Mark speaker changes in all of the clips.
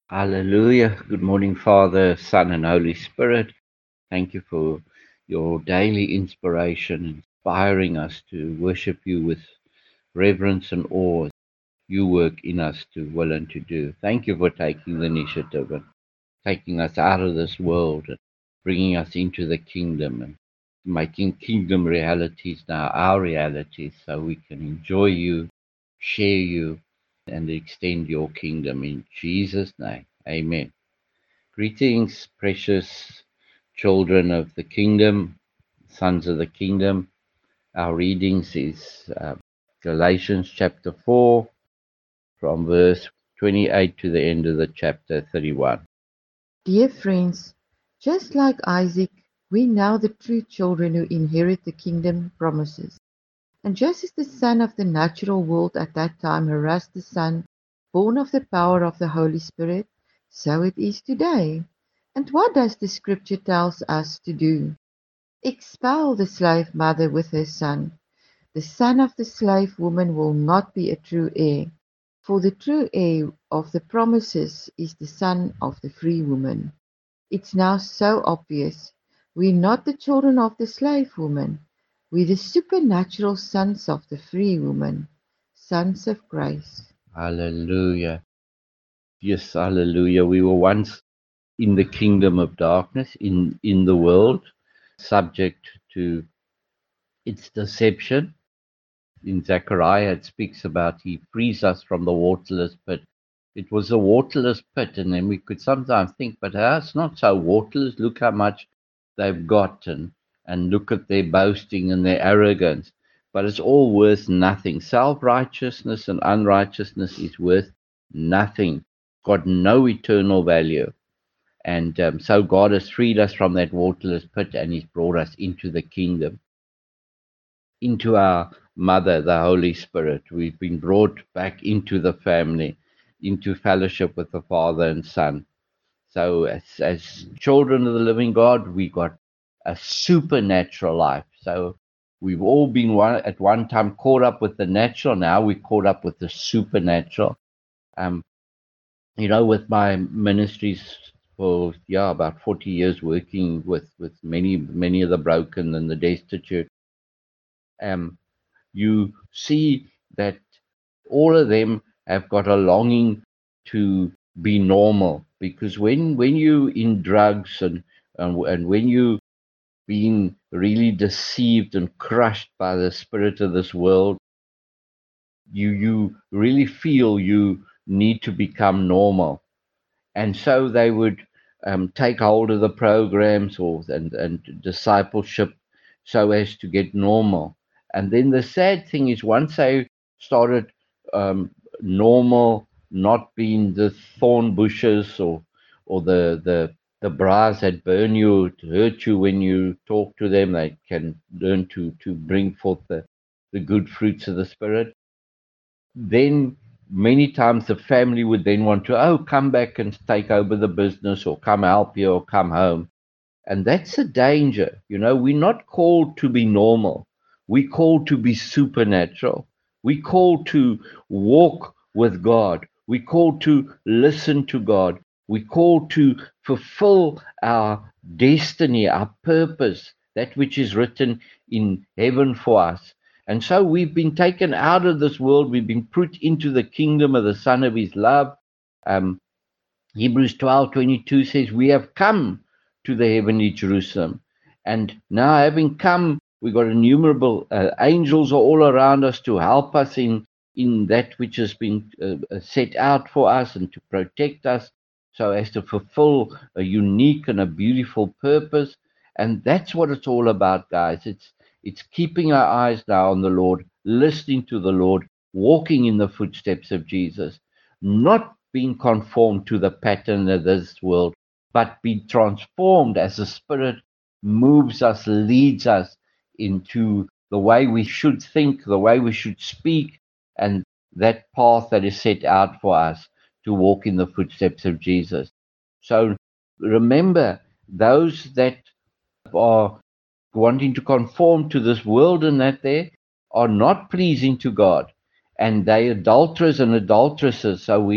Speaker 1: Hallelujah. Good morning, Father, Son, and Holy Spirit. Thank you for your daily inspiration, inspiring us to worship you with reverence and awe. You work in us to will and to do. Thank you for taking the initiative and taking us out of this world and bringing us into the kingdom and making kingdom realities now our realities so we can enjoy you, share you, and extend your kingdom in Jesus' name. Amen. Greetings, precious children of the kingdom, sons of the kingdom. Our readings is Galatians chapter 4, from verse 28 to the end of the chapter 31.
Speaker 2: Dear friends, just like Isaac, we now the true children who inherit the kingdom promises. And just as the son of the natural world at that time harassed the son born of the power of the Holy Spirit, so it is today. And what does the scripture tells us to do? Expel the slave mother with her son. The son of the slave woman will not be a true heir, for the true heir of the promises is the son of the free woman. It's now so obvious. We're not the children of the slave woman. We're the supernatural sons of the free woman, sons of grace.
Speaker 1: Hallelujah. Yes, hallelujah. We were once in the kingdom of darkness, in the world, subject to its deception. In Zechariah, it speaks about he frees us from the waterless pit. It was a waterless pit, and then we could sometimes think, but it's not so waterless. Look how much they've got, and look at their boasting and their arrogance. But it's all worth nothing. Self-righteousness and unrighteousness is worth nothing. Got no eternal value. And so God has freed us from that waterless pit, and he's brought us into the kingdom, into our mother, the Holy Spirit. We've been brought back into the family, into fellowship with the Father and Son. So as children of the living God, we got a supernatural life. So we've all been at one time caught up with the natural. Now we're caught up with the supernatural. Um, with my ministries for about 40 years, working with many of the broken and the destitute. You see that all of them have got a longing to be normal, because when you in drugs and when you being really deceived and crushed by the spirit of this world, you really feel you need to become normal. And so they would take hold of the programs and discipleship so as to get normal. And then the sad thing is, once they started normal, not being the thorn bushes or the briars that burn you, to hurt you when you talk to them, they can learn to bring forth the good fruits of the Spirit. Then many times the family would then want to, come back and take over the business, or come help you, or come home. And that's a danger. We're not called to be normal. We're called to be supernatural. We're called to walk with God. We're called to listen to God. We're called to fulfill our destiny, our purpose, that which is written in heaven for us. And so we've been taken out of this world. We've been put into the kingdom of the Son of His love. Um, Hebrews 12:22 says, we have come to the heavenly Jerusalem. And now, having come, we've got innumerable angels are all around us to help us in that which has been set out for us, and to protect us so as to fulfill a unique and a beautiful purpose. And that's what it's all about, guys. It's keeping our eyes now on the Lord, listening to the Lord, walking in the footsteps of Jesus, not being conformed to the pattern of this world, but be transformed as the Spirit moves us, leads us into the way we should think, the way we should speak, and that path that is set out for us to walk in the footsteps of Jesus. So remember, those that are wanting to conform to this world and that they are not pleasing to God, and they adulterers and adulteresses. So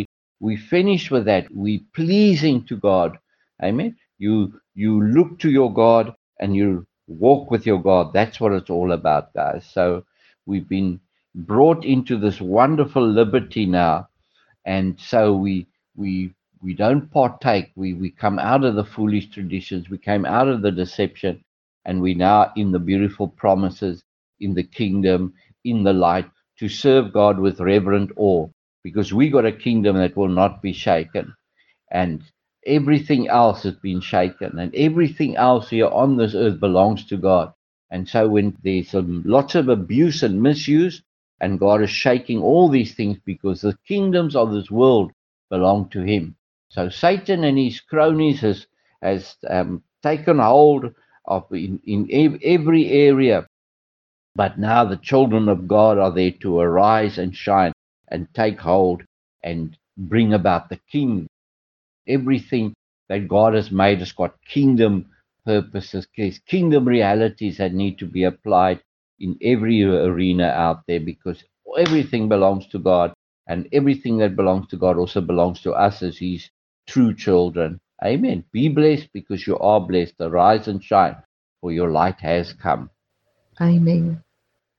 Speaker 1: we finish with that. We pleasing to God. Amen. You look to your God and you walk with your God. That's what it's all about, guys. So we've been brought into this wonderful liberty now, and so we don't partake. We come out of the foolish traditions. We came out of the deception, and we now in the beautiful promises, in the kingdom, in the light, to serve God with reverent awe, because we got a kingdom that will not be shaken, and everything else has been shaken, and everything else here on this earth belongs to God. And so when there's lots of abuse and misuse, and God is shaking all these things because the kingdoms of this world belong to Him. So Satan and his cronies has taken hold of in every area, but now the children of God are there to arise and shine and take hold and bring about the king. Everything that God has made has got kingdom purposes, kingdom realities that need to be applied in every arena out there, because everything belongs to God, and everything that belongs to God also belongs to us as His true children. Amen. Be blessed because you are blessed. Arise and shine, for your light has come.
Speaker 2: Amen.